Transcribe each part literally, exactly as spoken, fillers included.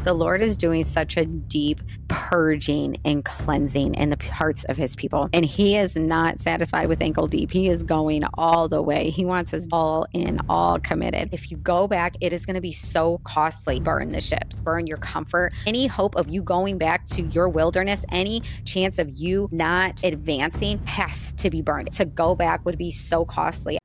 The Lord is doing such a deep purging and cleansing in the hearts of his people. And he is not satisfied with ankle deep. He is going all the way. He wants us all in, all committed. If you go back, it is going to be so costly. Burn the ships, burn your comfort. Any hope of you going back to your wilderness, any chance of you not advancing has to be burned. To go back would be so costly.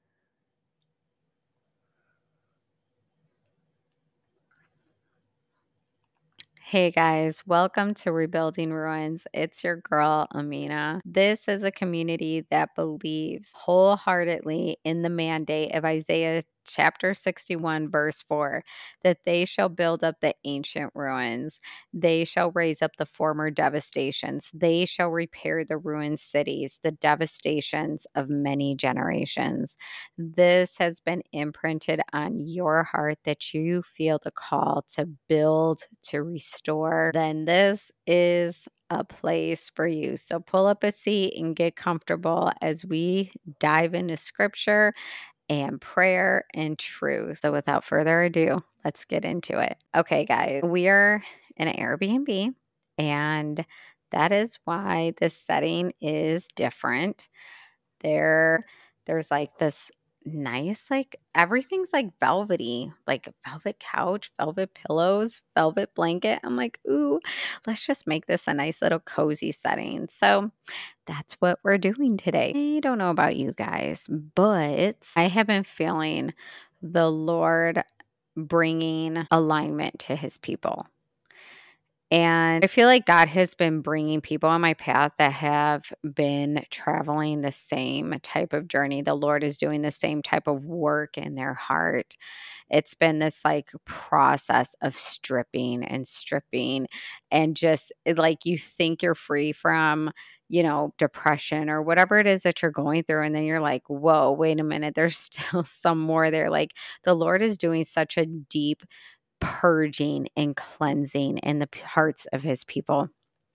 Hey guys, welcome to Rebuilding Ruins. It's your girl, Amina. This is a community that believes wholeheartedly in the mandate of Isaiah chapter sixty-one, verse four, that they shall build up the ancient ruins. They shall raise up the former devastations. They shall repair the ruined cities, the devastations of many generations. This has been imprinted on your heart that you feel the call to build, to restore. Then this is a place for you. So pull up a seat and get comfortable as we dive into scripture and prayer and truth. So without further ado, let's get into it. Okay, guys, we are in an Airbnb, and that is why this setting is different. There, there's like this nice, like everything's like velvety, like velvet couch, velvet pillows, velvet blanket. I'm like, ooh, let's just make this a nice little cozy setting. So that's what we're doing today. I don't know about you guys, but I have been feeling the Lord bringing alignment to his people. And I feel like God has been bringing people on my path that have been traveling the same type of journey. The Lord is doing the same type of work in their heart. It's been this like process of stripping and stripping and just like you think you're free from, you know, depression or whatever it is that you're going through. And then you're like, whoa, wait a minute. There's still some more there. Like the Lord is doing such a deep purging and cleansing in the hearts of his people.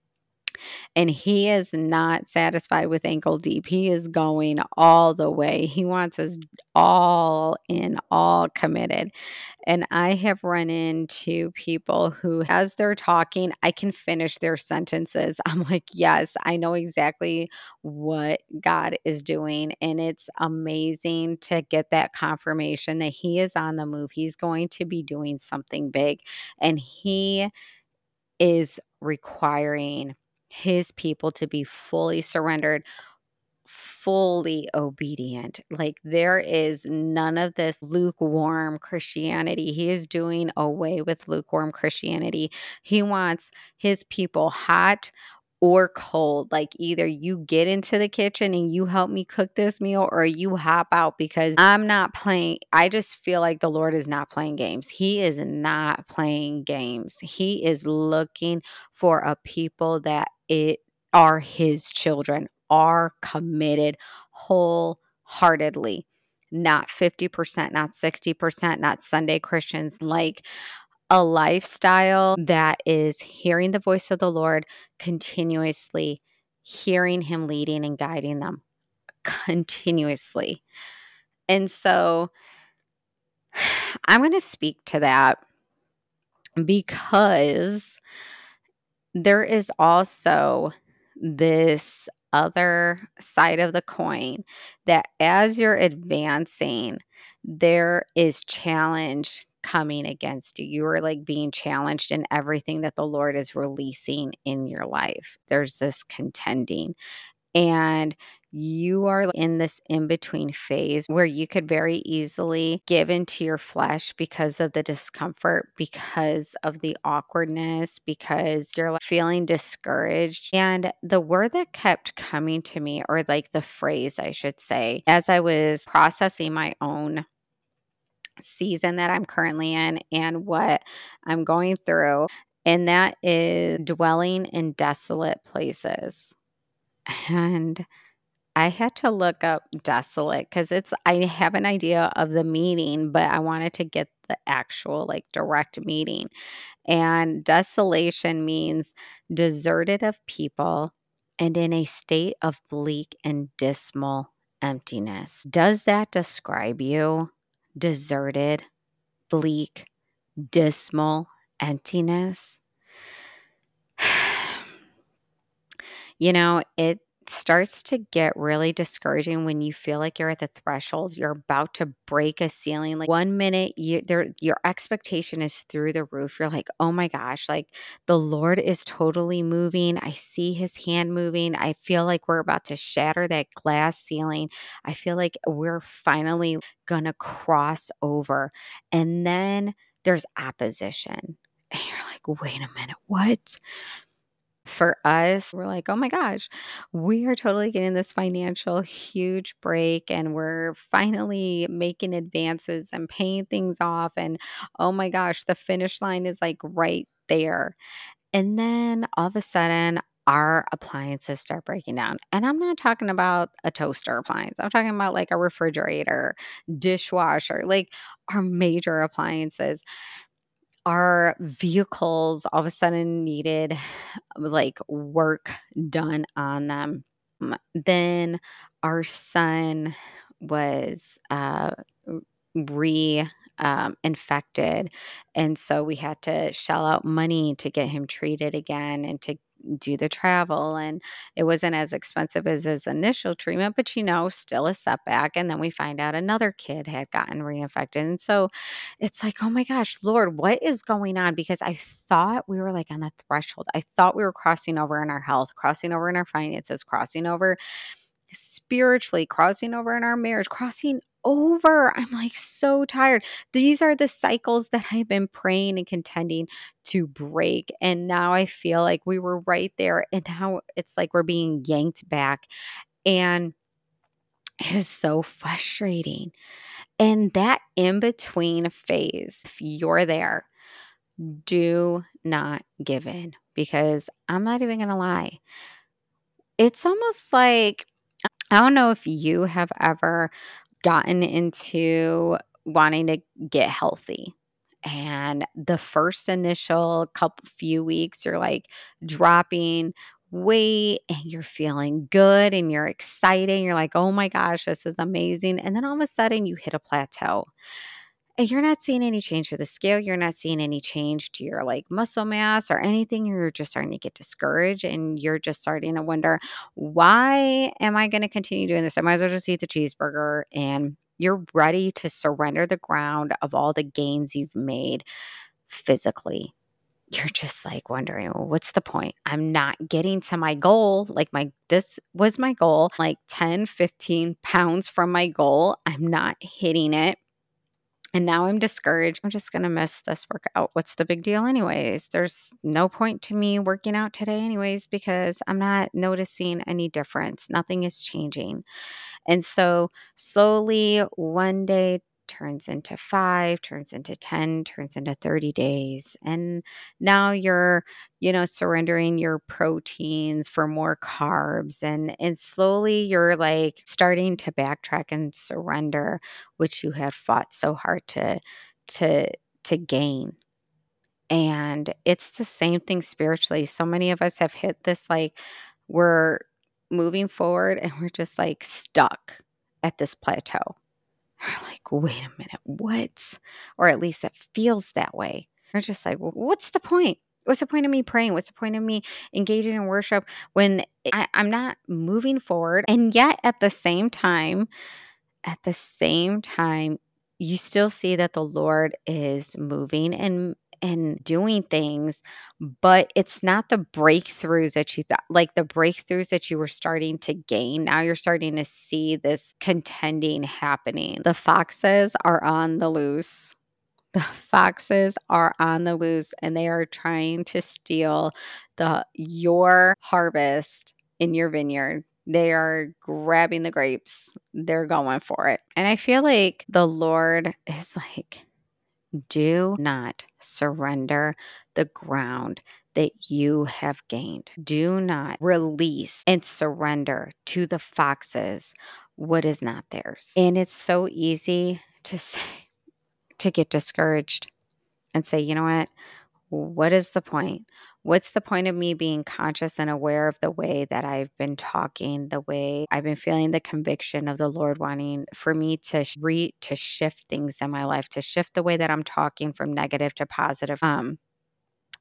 And he is not satisfied with ankle deep. He is going all the way. He wants us all in, all committed. And I have run into people who, as they're talking, I can finish their sentences. I'm like, yes, I know exactly what God is doing. And it's amazing to get that confirmation that he is on the move. He's going to be doing something big. And he is requiring his people to be fully surrendered, fully obedient. Like there is none of this lukewarm Christianity. He is doing away with lukewarm Christianity. He wants his people hot or cold. Like either you get into the kitchen and you help me cook this meal or you hop out because I'm not playing. I just feel like the Lord is not playing games. He is not playing games. He is looking for a people that it are his children, are committed wholeheartedly, not fifty percent, not sixty percent, not Sunday Christians, like a lifestyle that is hearing the voice of the Lord continuously, hearing him leading and guiding them continuously. And so I'm going to speak to that because there is also this other side of the coin that as you're advancing, there is challenge coming against you. You are like being challenged in everything that the Lord is releasing in your life. There's this contending. And you are in this in-between phase where you could very easily give into your flesh because of the discomfort, because of the awkwardness, because you're like feeling discouraged. And the word that kept coming to me, or like the phrase I should say, as I was processing my own season that I'm currently in and what I'm going through, and that is dwelling in desolate places. And I had to look up desolate because it's, I have an idea of the meaning, but I wanted to get the actual like direct meaning. And desolation means deserted of people and in a state of bleak and dismal emptiness. Does that describe you? Deserted, bleak, dismal, emptiness, you know, it starts to get really discouraging when you feel like you're at the threshold, you're about to break a ceiling. Like one minute you there your expectation is through the roof. You're like, "Oh my gosh, like the Lord is totally moving. I see his hand moving. I feel like we're about to shatter that glass ceiling. I feel like we're finally going to cross over." And then there's opposition. And you're like, "Wait a minute. What?" For us, we're like, "Oh my gosh, we are totally getting this financial huge break and we're finally making advances and paying things off. And oh my gosh, the finish line is like right there." And then all of a sudden, our appliances start breaking down. And I'm not talking about a toaster appliance, I'm talking about like a refrigerator, dishwasher, like our major appliances. Our vehicles all of a sudden needed like work done on them. Um, then our son was uh, re um, infected. And so we had to shell out money to get him treated again and to do the travel. And it wasn't as expensive as his initial treatment, but you know, still a setback. And then we find out another kid had gotten reinfected. And so it's like, oh my gosh, Lord, what is going on? Because I thought we were like on the threshold. I thought we were crossing over in our health, crossing over in our finances, crossing over spiritually, crossing over in our marriage, crossing over. I'm like so tired. These are the cycles that I've been praying and contending to break. And now I feel like we were right there. And now it's like we're being yanked back. And it is so frustrating. And that in between phase, if you're there, do not give in because I'm not even going to lie. It's almost like, I don't know if you have ever gotten into wanting to get healthy. And the first initial couple few weeks, you're like dropping weight and you're feeling good and you're excited. You're like, oh my gosh, this is amazing. And then all of a sudden you hit a plateau. And you're not seeing any change to the scale. You're not seeing any change to your like muscle mass or anything. You're just starting to get discouraged and you're just starting to wonder, why am I going to continue doing this? I might as well just eat the cheeseburger. And you're ready to surrender the ground of all the gains you've made physically. You're just like wondering, well, what's the point? I'm not getting to my goal. Like my this was my goal, like ten, fifteen pounds from my goal. I'm not hitting it. And now I'm discouraged. I'm just going to miss this workout. What's the big deal, anyways? There's no point to me working out today, anyways, because I'm not noticing any difference. Nothing is changing. And so slowly, one day turns into five, turns into ten, turns into thirty days. And now you're, you know, surrendering your proteins for more carbs. And, and slowly you're like starting to backtrack and surrender, which you had fought so hard to, to, to gain. And it's the same thing spiritually. So many of us have hit this like we're moving forward and we're just like stuck at this plateau. We're like, wait a minute, what? Or at least it feels that way. We're just like, well, what's the point? What's the point of me praying? What's the point of me engaging in worship when I, I'm not moving forward? And yet at the same time, at the same time, you still see that the Lord is moving and and doing things, but it's not the breakthroughs that you thought, like the breakthroughs that you were starting to gain. Now you're starting to see this contending happening. The foxes are on the loose. The foxes are on the loose and they are trying to steal the your harvest in your vineyard. They are grabbing the grapes. They're going for it. And I feel like the Lord is like, do not surrender the ground that you have gained. Do not release and surrender to the foxes what is not theirs. And it's so easy to say, to get discouraged and say, you know what? What is the point? What's the point of me being conscious and aware of the way that I've been talking, the way I've been feeling the conviction of the Lord wanting for me to re to shift things in my life, to shift the way that I'm talking from negative to positive. Um,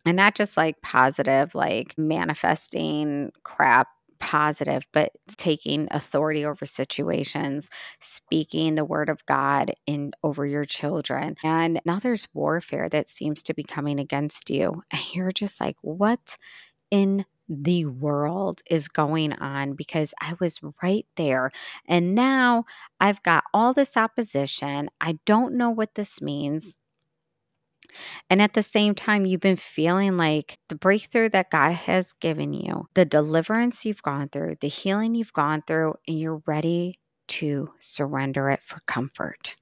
And not just like positive, like manifesting crap positive, but taking authority over situations, speaking the word of God in over your children. And now there's warfare that seems to be coming against you. And you're just like, what in the world is going on? Because I was right there. And now I've got all this opposition. I don't know what this means. And at the same time, you've been feeling like the breakthrough that God has given you, the deliverance you've gone through, the healing you've gone through, and you're ready to surrender it for comfort.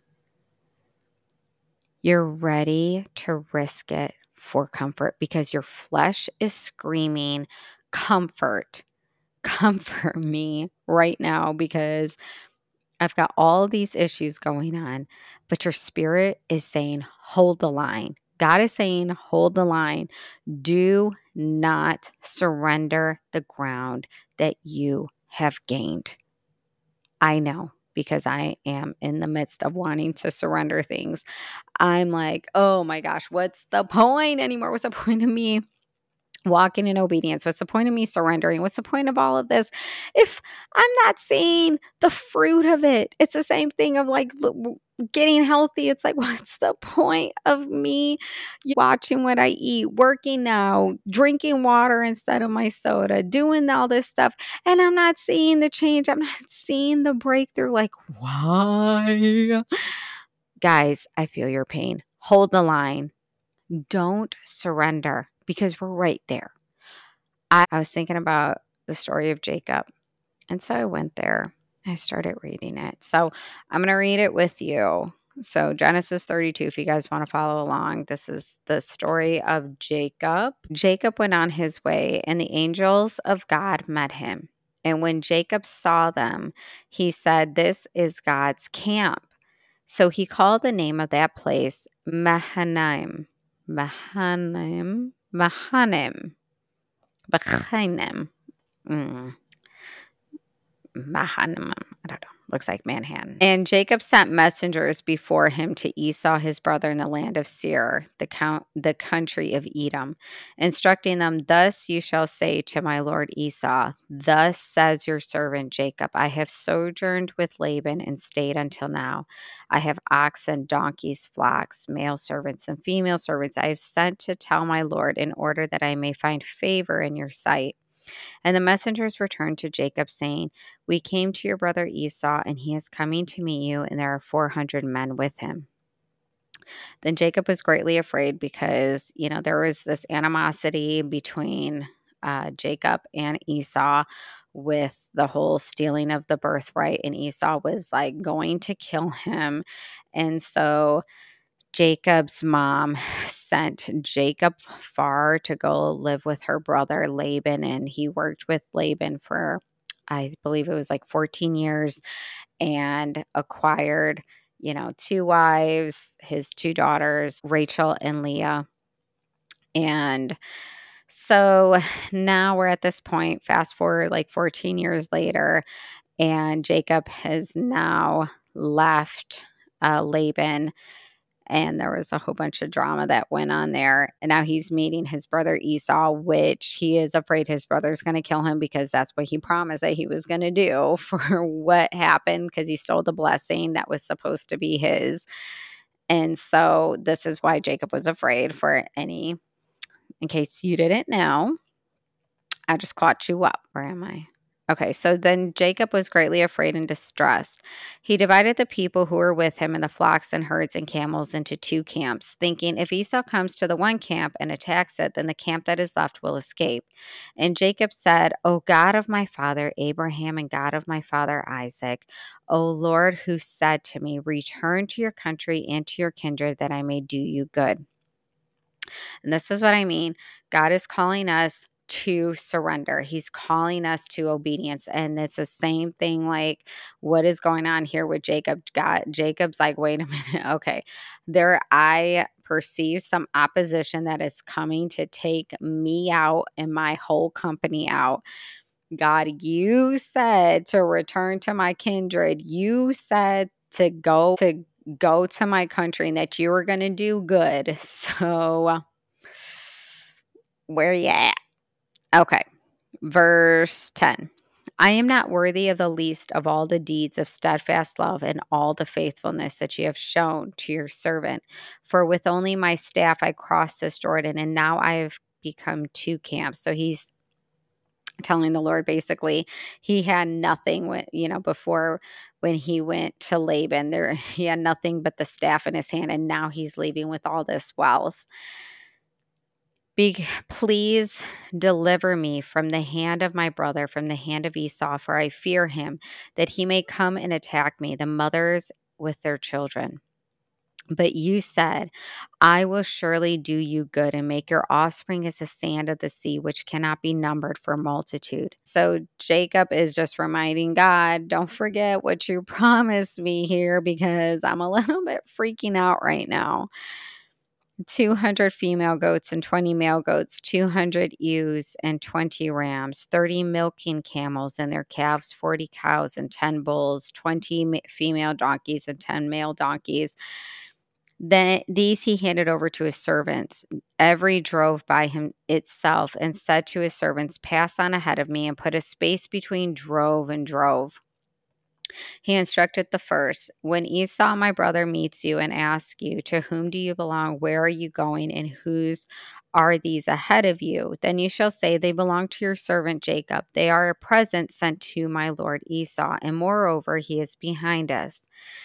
You're ready to risk it for comfort because your flesh is screaming, comfort, comfort me right now because I've got all these issues going on, but your spirit is saying, hold the line. God is saying, hold the line. Do not surrender the ground that you have gained. I know because I am in the midst of wanting to surrender things. I'm like, oh my gosh, what's the point anymore? What's the point of me walking in obedience? What's the point of me surrendering? What's the point of all of this if I'm not seeing the fruit of it? It's the same thing of like getting healthy. It's like, what's the point of me watching what I eat, working now, drinking water instead of my soda, doing all this stuff, and I'm not seeing the change? I'm not seeing the breakthrough. Like, why? Guys, I feel your pain. Hold the line. Don't surrender because we're right there. I, I was thinking about the story of Jacob. And so I went there. I started reading it. So I'm going to read it with you. So Genesis thirty-two, if you guys want to follow along, this is the story of Jacob. Jacob went on his way, and the angels of God met him. And when Jacob saw them, he said, "This is God's camp." So he called the name of that place Mahanaim. Mahanaim. Mahanaim. Mahanaim. Mm. Mahanaim. I don't know. Looks like Manhattan. And Jacob sent messengers before him to Esau, his brother, in the land of Seir, the count, the country of Edom, instructing them, "Thus you shall say to my lord Esau, thus says your servant Jacob, I have sojourned with Laban and stayed until now. I have oxen, donkeys, flocks, male servants, and female servants I have sent to tell my lord in order that I may find favor in your sight." And the messengers returned to Jacob, saying, "We came to your brother Esau, and he is coming to meet you, and there are four hundred men with him." Then Jacob was greatly afraid because, you know, there was this animosity between uh, Jacob and Esau with the whole stealing of the birthright, and Esau was like going to kill him. And so Jacob's mom sent Jacob far to go live with her brother Laban, and he worked with Laban for, I believe it was like fourteen years, and acquired, you know, two wives, his two daughters, Rachel and Leah. And so now we're at this point, fast forward like fourteen years later, and Jacob has now left uh, Laban. And there was a whole bunch of drama that went on there. And now he's meeting his brother Esau, which he is afraid his brother's going to kill him because that's what he promised that he was going to do for what happened, because he stole the blessing that was supposed to be his. And so this is why Jacob was afraid. For any, in case you didn't know, I just caught you up. Where am I? Okay, so then Jacob was greatly afraid and distressed. He divided the people who were with him and the flocks and herds and camels into two camps, thinking, if Esau comes to the one camp and attacks it, then the camp that is left will escape. And Jacob said, O God of my father Abraham and God of my father Isaac, O Lord, who said to me, return to your country and to your kindred that I may do you good. And this is what I mean. God is calling us to surrender. He's calling us to obedience. And it's the same thing like what is going on here with Jacob. God, Jacob's like, wait a minute. Okay. There, I perceive some opposition that is coming to take me out and my whole company out. God, you said to return to my kindred. You said to go to go to my country and that you were going to do good. So Where you at? Okay. Verse ten. I am not worthy of the least of all the deeds of steadfast love and all the faithfulness that you have shown to your servant. For with only my staff I crossed this Jordan, and now I have become two camps. So he's telling the Lord basically he had nothing when, you know, before when he went to Laban, there he had nothing but the staff in his hand, and now he's leaving with all this wealth. Be, please deliver me from the hand of my brother, from the hand of Esau, for I fear him, that he may come and attack me, the mothers with their children. But you said, I will surely do you good and make your offspring as the sand of the sea, which cannot be numbered for multitude. So Jacob is just reminding God, don't forget what you promised me here, because I'm a little bit freaking out right now. two hundred female goats and twenty male goats, two hundred ewes and twenty rams, thirty milking camels and their calves, forty cows and ten bulls, twenty female donkeys and ten male donkeys. Then these he handed over to his servants. Every drove by him itself, and said to his servants, pass on ahead of me, and put a space between drove and drove. He instructed the first, when Esau, my brother, meets you and asks you, to whom do you belong? Where are you going? And whose are these ahead of you? Then you shall say, they belong to your servant Jacob. They are a present sent to my lord Esau. And moreover, he is behind us.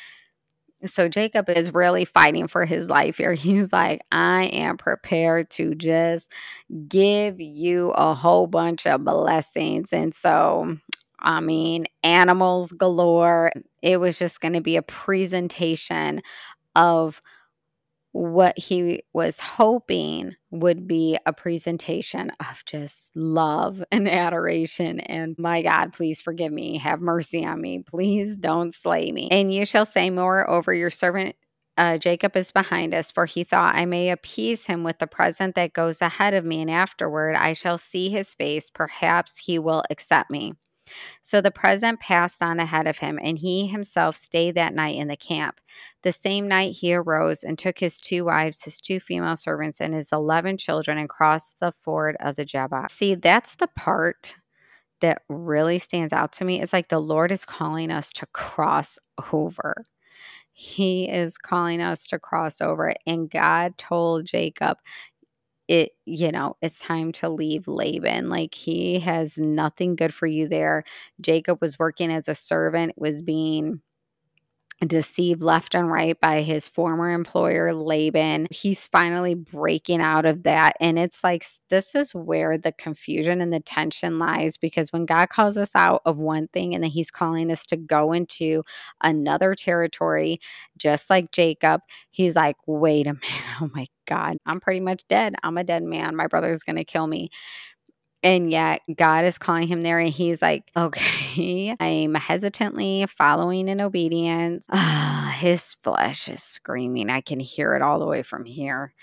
So Jacob is really fighting for his life here. He's like, I am prepared to just give you a whole bunch of blessings. And so, I mean, animals galore. It was just going to be a presentation of what he was hoping would be a presentation of just love and adoration. And my God, please forgive me. Have mercy on me. Please don't slay me. And you shall say, moreover, your servant uh, Jacob is behind us, for he thought I may appease him with the present that goes ahead of me, and afterward I shall see his face. Perhaps he will accept me. So the present passed on ahead of him, and he himself stayed that night in the camp. The same night he arose and took his two wives, his two female servants, and his eleven children, and crossed the ford of the Jabbok. See, that's the part that really stands out to me. It's like the Lord is calling us to cross over. He is calling us to cross over. And God told Jacob, it, you know, it's time to leave Laban. Like, he has nothing good for you there. Jacob was working as a servant, was being deceived left and right by his former employer, Laban. He's finally breaking out of that. And it's like, this is where the confusion and the tension lies, because when God calls us out of one thing and then he's calling us to go into another territory, just like Jacob, he's like, wait a minute. Oh my God, I'm pretty much dead. I'm a dead man. My brother's going to kill me. And yet God is calling him there, and he's like, okay, I'm hesitantly following in obedience. Ah, his flesh is screaming. I can hear it all the way from here.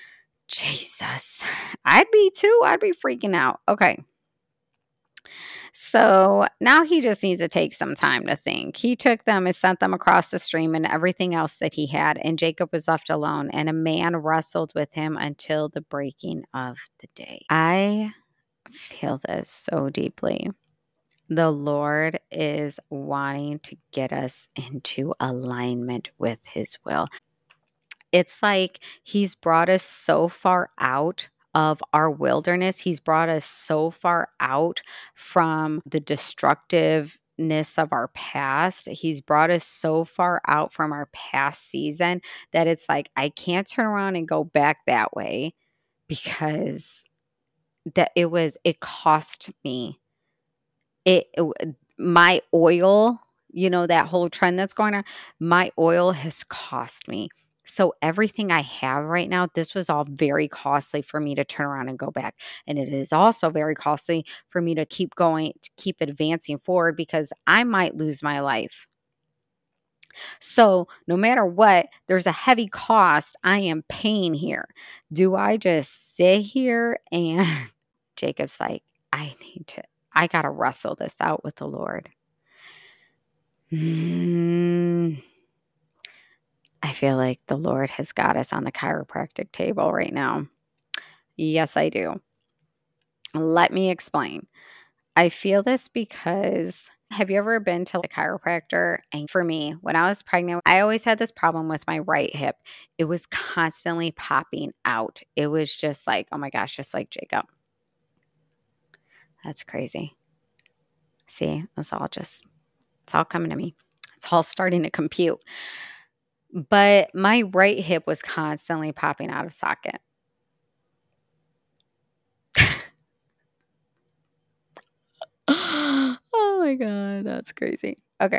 Jesus. I'd be too. I'd be freaking out. Okay. So now he just needs to take some time to think. He took them and sent them across the stream and everything else that he had, and Jacob was left alone, and a man wrestled with him until the breaking of the day. I feel this so deeply. The Lord is wanting to get us into alignment with his will. It's like he's brought us so far out of our wilderness. He's brought us so far out from the destructiveness of our past. He's brought us so far out from our past season that it's like, I can't turn around and go back that way, because that it was, it cost me. It, it my oil, you know, that whole trend that's going on, my oil has cost me. So everything I have right now, this was all very costly for me to turn around and go back. And it is also very costly for me to keep going, to keep advancing forward, because I might lose my life. So no matter what, there's a heavy cost I am paying here. Do I just sit here and Jacob's like, I need to, I got to wrestle this out with the Lord. Mm, I feel like the Lord has got us on the chiropractic table right now. Yes, I do. Let me explain. I feel this because have you ever been to a chiropractor? And for me, when I was pregnant, I always had this problem with my right hip. It was constantly popping out. It was just like, oh my gosh, just like Jacob. That's crazy. See, it's all just, it's all coming to me. It's all starting to compute. But my right hip was constantly popping out of socket. Oh my God, that's crazy. Okay.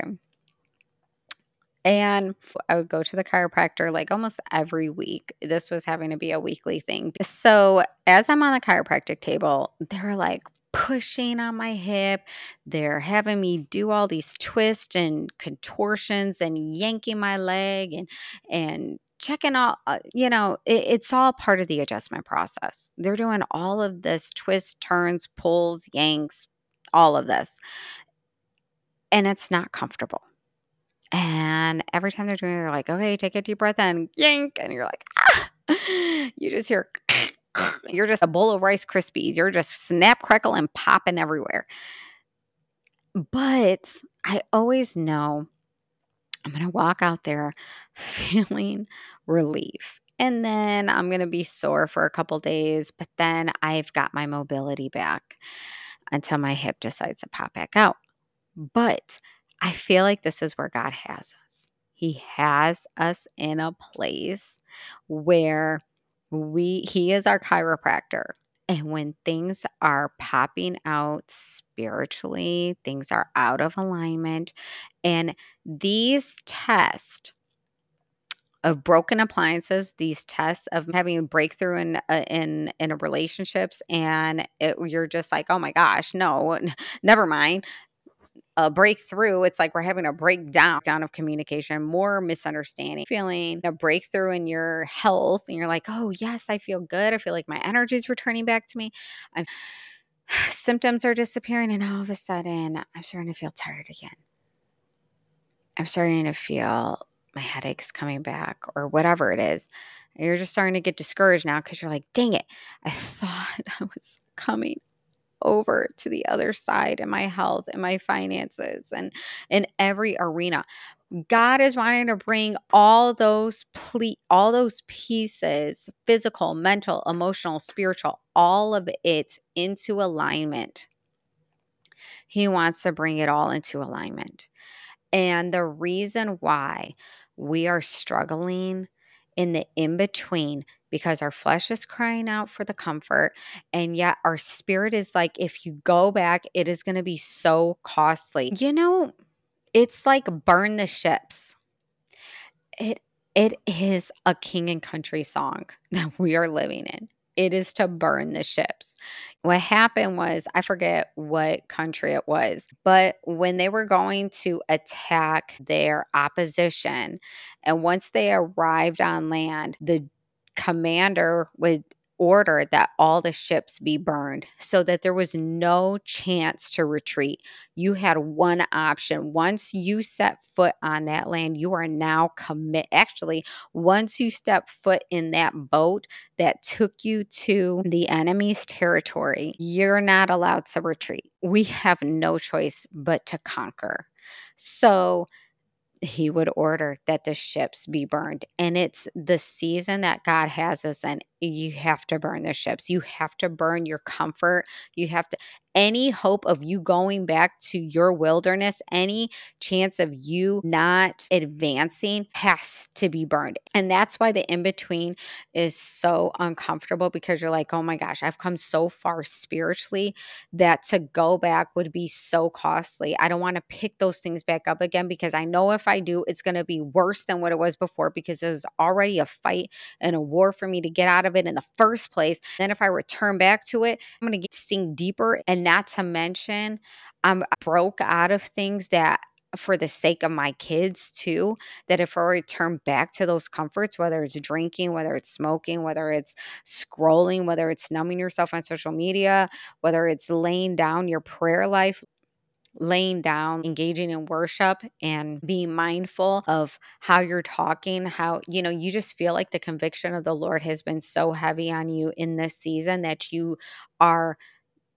And I would go to the chiropractor like almost every week. This was having to be a weekly thing. So as I'm on the chiropractic table, they're like pushing on my hip. They're having me do all these twists and contortions and yanking my leg and and checking all uh, you know it, it's all part of the adjustment process. They're doing all of this twists, turns, pulls, yanks, all of this, and it's not comfortable. And every time they're doing it, they're like, okay, take a deep breath in, yank. And you're like, ah, you just hear, you're just a bowl of Rice Krispies. You're just snap, crackle, and popping everywhere. But I always know I'm going to walk out there feeling relief. And then I'm going to be sore for a couple days, but then I've got my mobility back until my hip decides to pop back out. But I feel like this is where God has us. He has us in a place where we he is our chiropractor. And when things are popping out spiritually, things are out of alignment, and these tests of broken appliances, these tests of having a breakthrough in uh, in in a relationships, and it, you're just like, oh my gosh, no, n- never mind a breakthrough. It's like we're having a breakdown down of communication, more misunderstanding, feeling a breakthrough in your health. And you're like, oh, yes, I feel good. I feel like my energy is returning back to me. I'm, symptoms are disappearing. And all of a sudden, I'm starting to feel tired again. I'm starting to feel my headaches coming back or whatever it is. And you're just starting to get discouraged now because you're like, dang it, I thought I was coming over to the other side in my health and my finances and in every arena. God is wanting to bring all those ple- all those pieces, physical, mental, emotional, spiritual, all of it into alignment. He wants to bring it all into alignment. And the reason why we are struggling in the in between, because our flesh is crying out for the comfort, and yet our spirit is like, if you go back, it is going to be so costly. You know, it's like burn the ships. It it is a king and country song that we are living in. It is to burn the ships. What happened was, I forget what country it was, but when they were going to attack their opposition, and once they arrived on land, the commander would order that all the ships be burned so that there was no chance to retreat. You had one option. Once you set foot on that land, you are now commit. Actually, once you step foot in that boat that took you to the enemy's territory, you're not allowed to retreat. We have no choice but to conquer. So he would order that the ships be burned. And it's the season that God has us in. You have to burn the ships. You have to burn your comfort. You have to, any hope of you going back to your wilderness, any chance of you not advancing has to be burned. And that's why the in between is so uncomfortable, because you're like, oh my gosh, I've come so far spiritually that to go back would be so costly. I don't want to pick those things back up again, because I know if I do, it's going to be worse than what it was before, because there's already a fight and a war for me to get out of it in the first place. Then if I return back to it, I'm going to get sink deeper. And not to mention, I'm broke out of things that for the sake of my kids too, that if I return back to those comforts, whether it's drinking, whether it's smoking, whether it's scrolling, whether it's numbing yourself on social media, whether it's laying down your prayer life, laying down, engaging in worship, and being mindful of how you're talking, how, you know, you just feel like the conviction of the Lord has been so heavy on you in this season that you are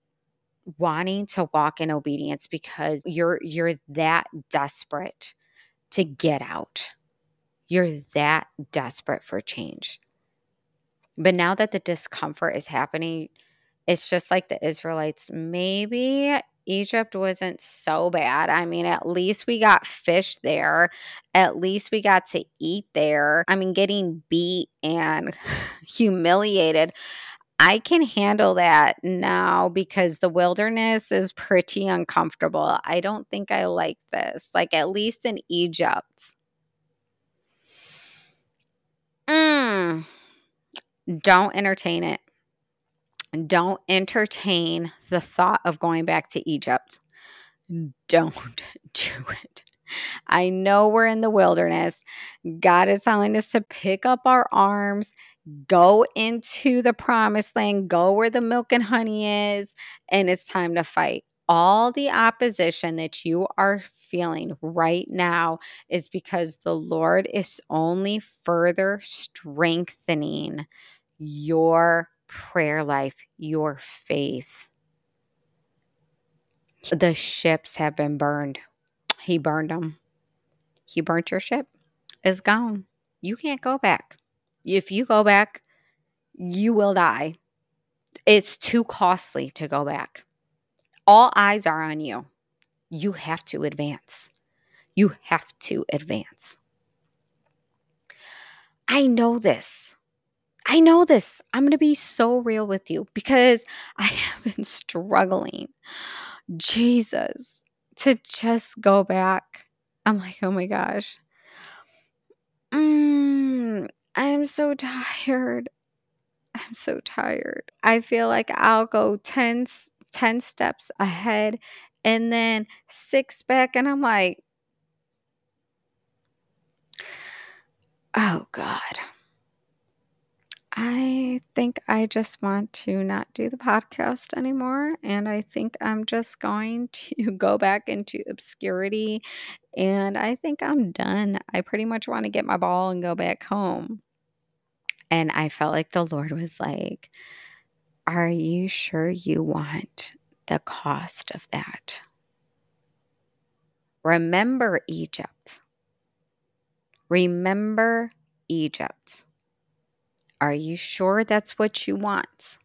wanting to walk in obedience because you're you're that desperate to get out. You're that desperate for change. But now that the discomfort is happening, it's just like the Israelites. Maybe Egypt wasn't so bad. I mean, at least we got fish there. At least we got to eat there. I mean, getting beat and humiliated, I can handle that now because the wilderness is pretty uncomfortable. I don't think I like this. Like, at least in Egypt. Mm, don't entertain it. Don't entertain the thought of going back to Egypt. Don't do it. I know we're in the wilderness. God is telling us to pick up our arms, go into the promised land, go where the milk and honey is, and it's time to fight. All the opposition that you are feeling right now is because the Lord is only further strengthening your prayer life, your faith. The ships have been burned. He burned them. He burnt your ship. It's gone. You can't go back. If you go back, you will die. It's too costly to go back. All eyes are on you. You have to advance. You have to advance. I know this. I know this. I'm going to be so real with you because I have been struggling, Jesus, to just go back. I'm like, oh my gosh. Mm, I'm so tired. I'm so tired. I feel like I'll go ten, s- ten steps ahead and then six back. And I'm like, oh God. I think I just want to not do the podcast anymore. And I think I'm just going to go back into obscurity. And I think I'm done. I pretty much want to get my ball and go back home. And I felt like the Lord was like, are you sure you want the cost of that? Remember Egypt. Remember Egypt. Are you sure that's what you want?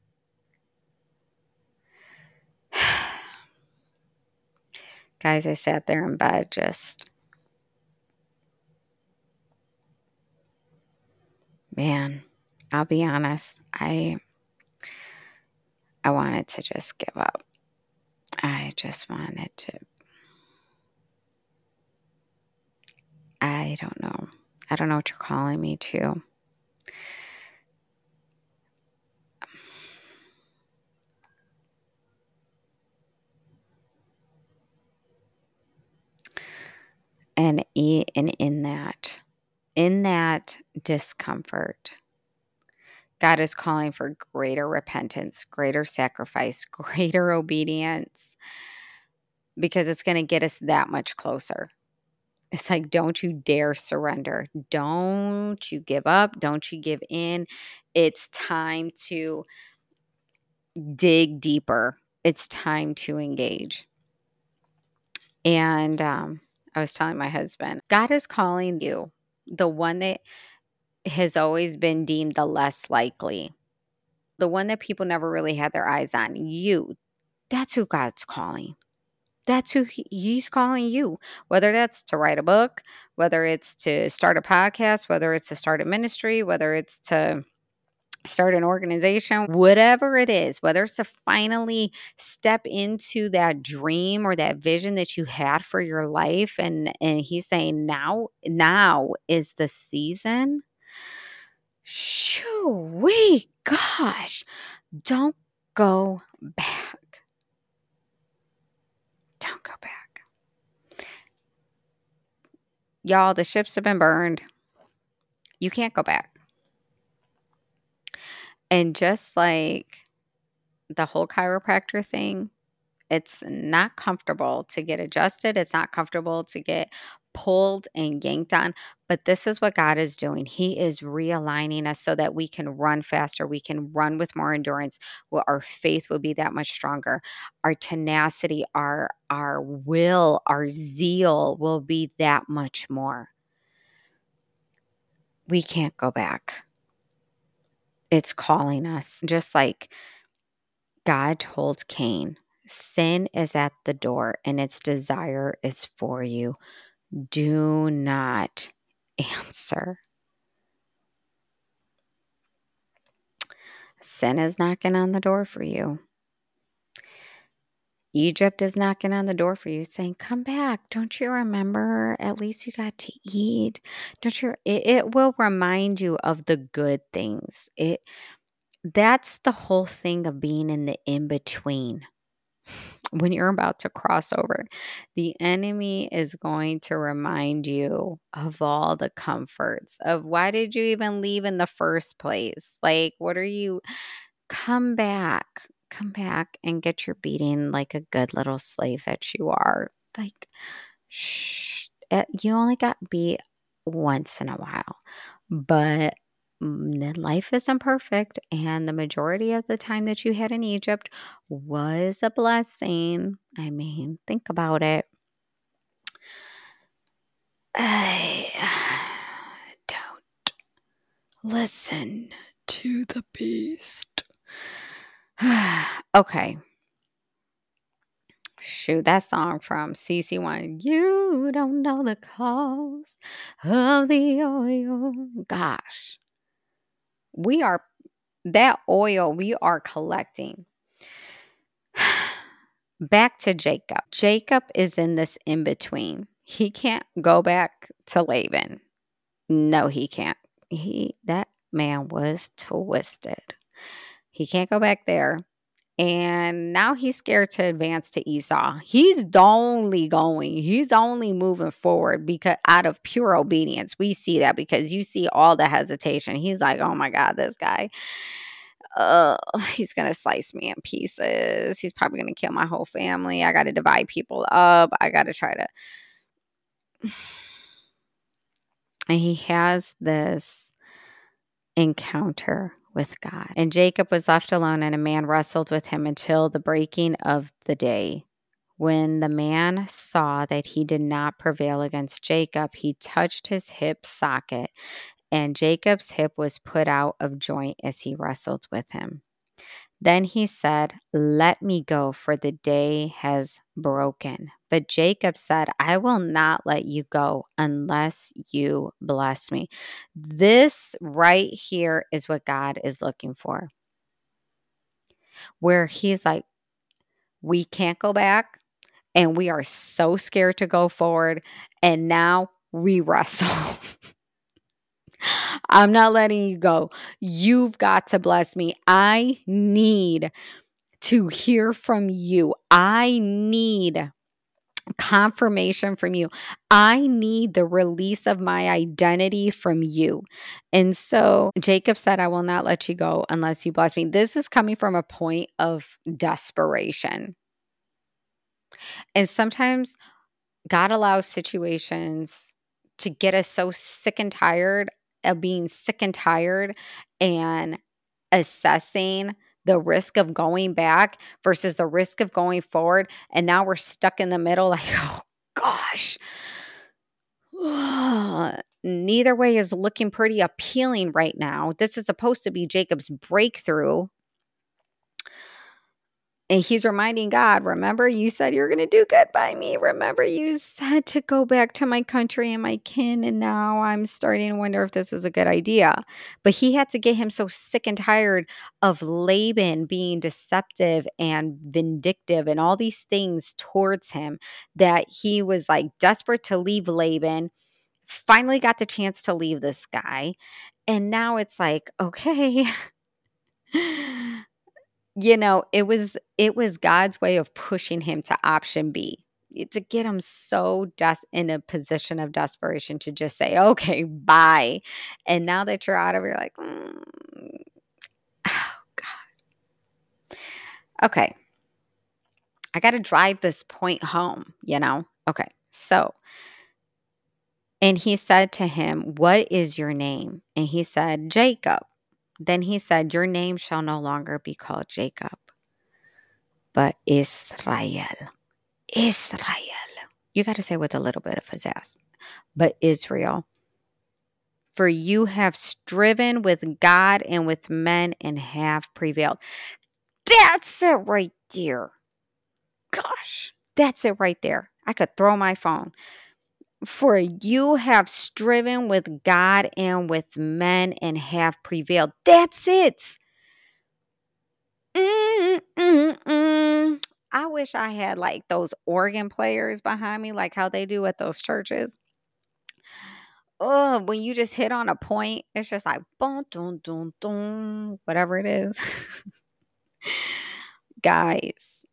Guys, I sat there in bed just, man, I'll be honest. I I wanted to just give up. I just wanted to, I don't know. I don't know what you're calling me to. And, e- and in that, in that discomfort, God is calling for greater repentance, greater sacrifice, greater obedience, because it's going to get us that much closer. It's like, don't you dare surrender. Don't you give up. Don't you give in. It's time to dig deeper. It's time to engage. And um, I was telling my husband, God is calling you, the one that has always been deemed the less likely, the one that people never really had their eyes on. You, that's who God's calling. That's who he, he's calling you, whether that's to write a book, whether it's to start a podcast, whether it's to start a ministry, whether it's to start an organization, whatever it is, whether it's to finally step into that dream or that vision that you had for your life. And, and he's saying now, now is the season. Shoo wee gosh, don't go back. Don't go back. Y'all, the ships have been burned. You can't go back. And just like the whole chiropractor thing, it's not comfortable to get adjusted. It's not comfortable to get pulled and yanked on. But this is what God is doing. He is realigning us so that we can run faster. We can run with more endurance. Well, our faith will be that much stronger. Our tenacity, our our will, our zeal will be that much more. We can't go back. It's calling us. Just like God told Cain, sin is at the door and its desire is for you. Do not answer. Sin is knocking on the door for you. Egypt is knocking on the door for you saying, come back. Don't you remember? At least you got to eat. Don't you? It, it will remind you of the good things. It That's the whole thing of being in the in-between. When you're about to cross over, the enemy is going to remind you of all the comforts of why did you even leave in the first place? Like, what are you? Come back. Come back and get your beating like a good little slave that you are. Like, shh. It, you only got beat once in a while. But life isn't perfect, and the majority of the time that you had in Egypt was a blessing. I mean, think about it. I don't listen to the beast. Okay. Shoot, that song from C C one. You don't know the cost of the oil. Gosh. We are, that oil we are collecting. Back to Jacob. Jacob is in this in between. He can't go back to Laban. No, he can't. He that man was twisted. He can't go back there. And now he's scared to advance to Esau. He's only going, he's only moving forward because out of pure obedience. We see that because you see all the hesitation. He's like, oh my God, this guy. Uh, he's going to slice me in pieces. He's probably going to kill my whole family. I got to divide people up. I got to try to. And he has this encounter with God. And Jacob was left alone, and a man wrestled with him until the breaking of the day. When the man saw that he did not prevail against Jacob, he touched his hip socket, and Jacob's hip was put out of joint as he wrestled with him. Then he said, let me go, for the day has broken. But Jacob said, I will not let you go unless you bless me. This right here is what God is looking for. Where he's like, we can't go back, and we are so scared to go forward, and now we wrestle. I'm not letting you go. You've got to bless me. I need to hear from you. I need confirmation from you. I need the release of my identity from you. And so Jacob said, I will not let you go unless you bless me. This is coming from a point of desperation. And sometimes God allows situations to get us so sick and tired of being sick and tired and assessing the risk of going back versus the risk of going forward. And now we're stuck in the middle like, oh gosh, neither way is looking pretty appealing right now. This is supposed to be Jacob's breakthrough. And he's reminding God, remember you said you're going to do good by me. Remember you said to go back to my country and my kin. And now I'm starting to wonder if this is a good idea. But he had to get him so sick and tired of Laban being deceptive and vindictive and all these things towards him that he was like desperate to leave Laban. Finally got the chance to leave this guy. And now it's like, okay. You know, it was it was God's way of pushing him to option B, to get him so des- in a position of desperation to just say, okay, bye. And now that you're out of it, you're like, mm, oh, God. Okay. I got to drive this point home, you know? Okay. So And he said to him, "What is your name?" And he said, "Jacob." Then he said, "Your name shall no longer be called Jacob, but Israel." Israel. You got to say with a little bit of pizzazz. But Israel. For you have striven with God and with men and have prevailed. That's it right there. Gosh, that's it right there. I could throw my phone. For you have striven with God and with men and have prevailed. That's it. Mm, mm, mm. I wish I had like those organ players behind me, like how they do at those churches. Oh, when you just hit on a point, it's just like boom, dun, dun, dun, whatever it is. Guys,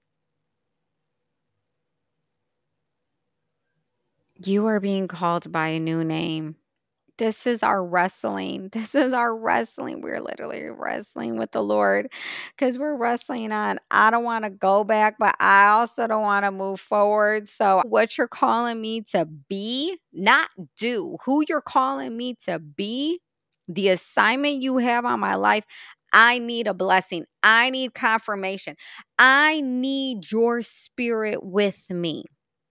you are being called by a new name. This is our wrestling. This is our wrestling. We're literally wrestling with the Lord because we're wrestling on. I don't want to go back, but I also don't want to move forward. So, what you're calling me to be, not do, who you're calling me to be, the assignment you have on my life, I need a blessing. I need confirmation. I need your spirit with me.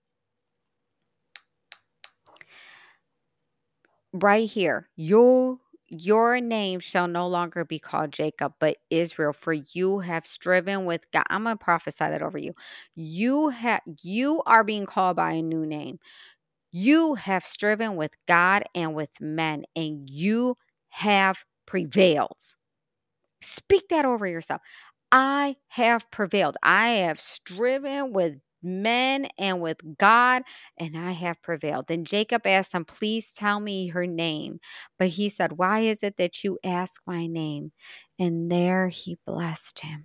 Right here, you your name shall no longer be called Jacob, but Israel, for you have striven with God. I'm gonna prophesy that over you. You have you are being called by a new name. You have striven with God and with men, and you have prevailed. Speak that over yourself. I have prevailed. I have striven with men and with God, and I have prevailed. Then Jacob asked him, "Please tell me her name." But he said, "Why is it that you ask my name?" And there he blessed him.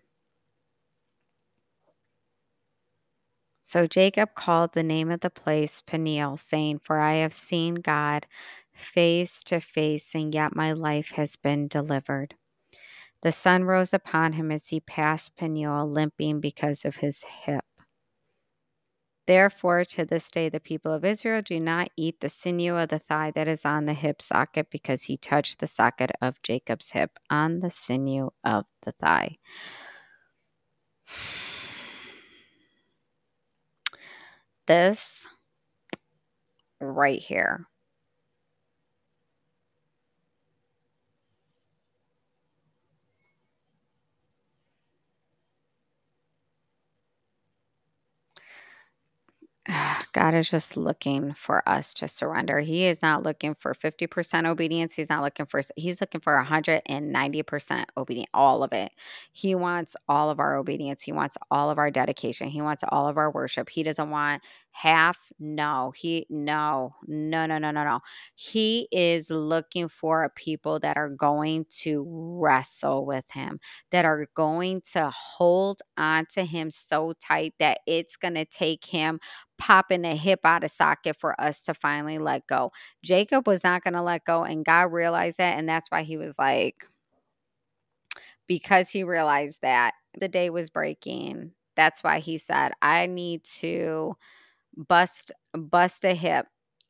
So Jacob called the name of the place Peniel, saying, "For I have seen God face to face, and yet my life has been delivered." The sun rose upon him as he passed Peniel, limping because of his hip. Therefore, to this day, the people of Israel do not eat the sinew of the thigh that is on the hip socket, because he touched the socket of Jacob's hip on the sinew of the thigh. This right here. God is just looking for us to surrender. He is not looking for fifty percent obedience. He's not looking for, he's looking for one hundred ninety percent obedience, all of it. He wants all of our obedience. He wants all of our dedication. He wants all of our worship. He doesn't want half. No, he, no, no, no, no, no, no. He is looking for a people that are going to wrestle with him, that are going to hold on to him so tight that it's going to take him popping the hip out of socket for us to finally let go. Jacob was not going to let go, and God realized that, and that's why he was like, because he realized that the day was breaking. That's why he said, "I need to bust bust a hip."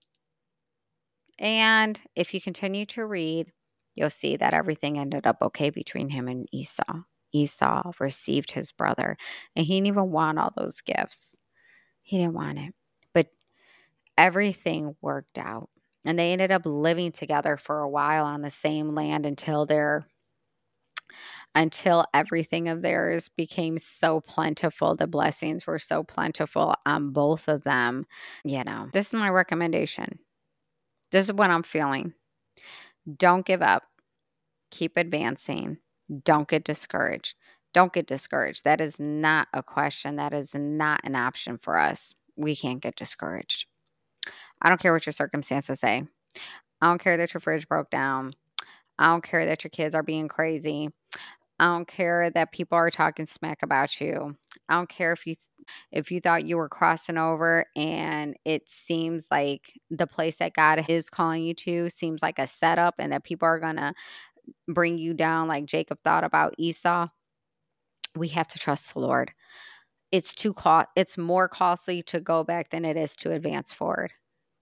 And if you continue to read, you'll see that everything ended up okay between him and Esau. Esau received his brother, and he didn't even want all those gifts. He didn't want it. But everything worked out. And they ended up living together for a while on the same land until their until everything of theirs became so plentiful. The blessings were so plentiful on both of them. You know, this is my recommendation. This is what I'm feeling. Don't give up. Keep advancing. Don't get discouraged. Don't get discouraged. That is not a question. That is not an option for us. We can't get discouraged. I don't care what your circumstances say. I don't care that your fridge broke down. I don't care that your kids are being crazy. I don't care that people are talking smack about you. I don't care if you if you thought you were crossing over and it seems like the place that God is calling you to seems like a setup, and that people are going to bring you down like Jacob thought about Esau. We have to trust the Lord. It's too co- it's more costly to go back than it is to advance forward.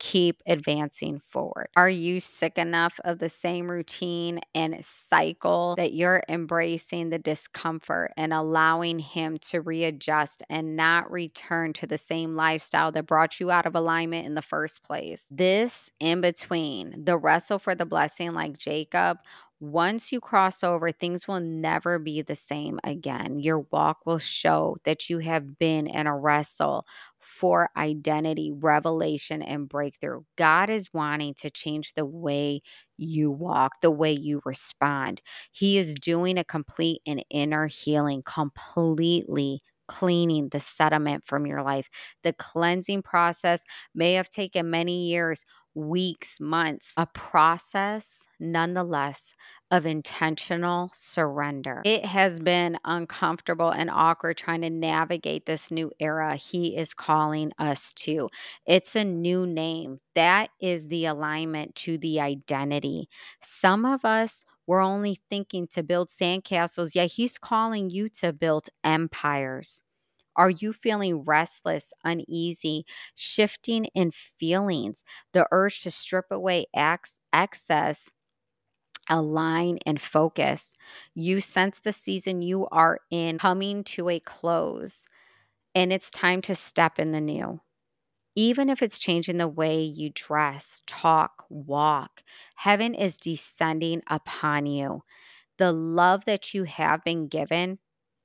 keep advancing forward? Are you sick enough of the same routine and cycle that you're embracing the discomfort and allowing Him to readjust and not return to the same lifestyle that brought you out of alignment in the first place? This in between, the wrestle for the blessing, like Jacob, once you cross over, things will never be the same again. Your walk will show that you have been in a wrestle for identity, revelation, and breakthrough. God is wanting to change the way you walk, the way you respond. He is doing a complete and inner healing, completely cleaning the sediment from your life. The cleansing process may have taken many years, weeks, months, a process nonetheless of intentional surrender. It has been uncomfortable and awkward trying to navigate this new era He is calling us to. It's a new name. That is the alignment to the identity. Some of us were only thinking to build sandcastles, yet He's calling you to build empires. Are you feeling restless, uneasy, shifting in feelings, the urge to strip away ex- excess, align, and focus? You sense the season you are in coming to a close, and it's time to step in the new. Even if it's changing the way you dress, talk, walk, heaven is descending upon you. The love that you have been given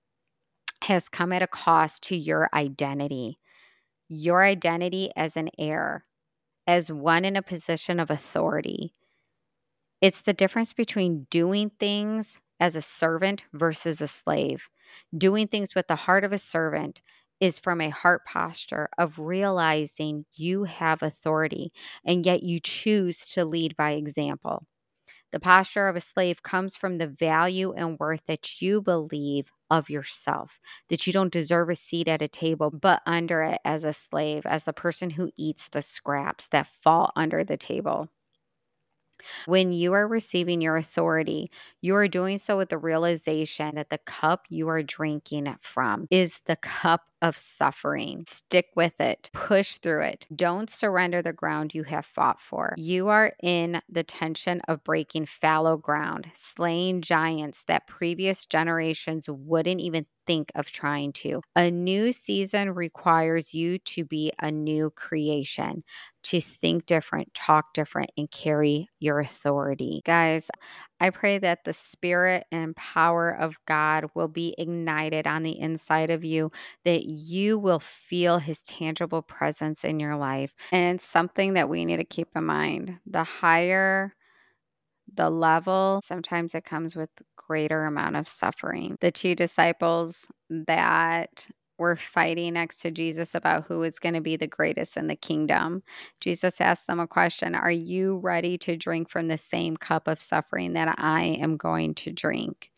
has come at a cost to your identity. Your identity as an heir, as one in a position of authority. It's the difference between doing things as a servant versus a slave. Doing things with the heart of a servant is from a heart posture of realizing you have authority, and yet you choose to lead by example. The posture of a slave comes from the value and worth that you believe of yourself, that you don't deserve a seat at a table, but under it as a slave, as the person who eats the scraps that fall under the table. When you are receiving your authority, you are doing so with the realization that the cup you are drinking from is the cup of suffering. Stick with it. Push through it. Don't surrender the ground you have fought for. You are in the tension of breaking fallow ground, slaying giants that previous generations wouldn't even think of trying to. A new season requires you to be a new creation, to think different, talk different, and carry your authority. Guys, I pray that the spirit and power of God will be ignited on the inside of you, that you will feel His tangible presence in your life. And it's something that we need to keep in mind. The higher the level, sometimes it comes with greater amount of suffering. The two disciples that were fighting next to Jesus about who is going to be the greatest in the kingdom, Jesus asked them a question: are you ready to drink from the same cup of suffering that I am going to drink?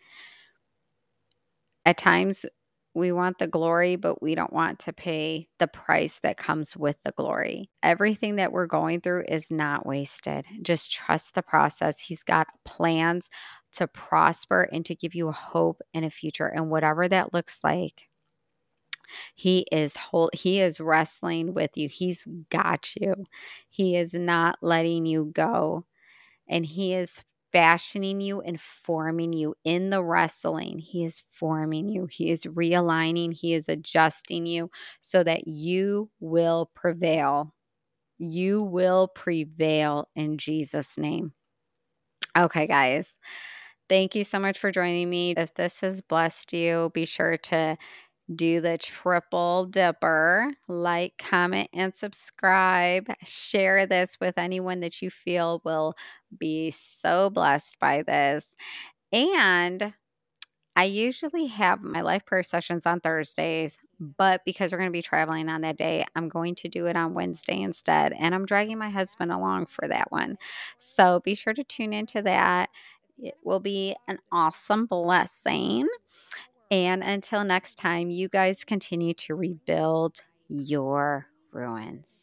At times, we want the glory, but we don't want to pay the price that comes with the glory. Everything that we're going through is not wasted. Just trust the process. He's got plans to prosper and to give you a hope and a future. And whatever that looks like, he is whole, he is wrestling with you. He's got you. He is not letting you go. And he is fashioning you and forming you in the wrestling. He is forming you. He is realigning. He is adjusting you so that you will prevail. You will prevail in Jesus' name. Okay, guys. Thank you so much for joining me. If this has blessed you, be sure to do the triple dipper, like, comment, and subscribe. Share this with anyone that you feel will be so blessed by this. And I usually have my life prayer sessions on Thursdays, but because we're going to be traveling on that day, I'm going to do it on Wednesday instead. And I'm dragging my husband along for that one. So be sure to tune into that. It will be an awesome blessing. And until next time, you guys continue to rebuild your ruins.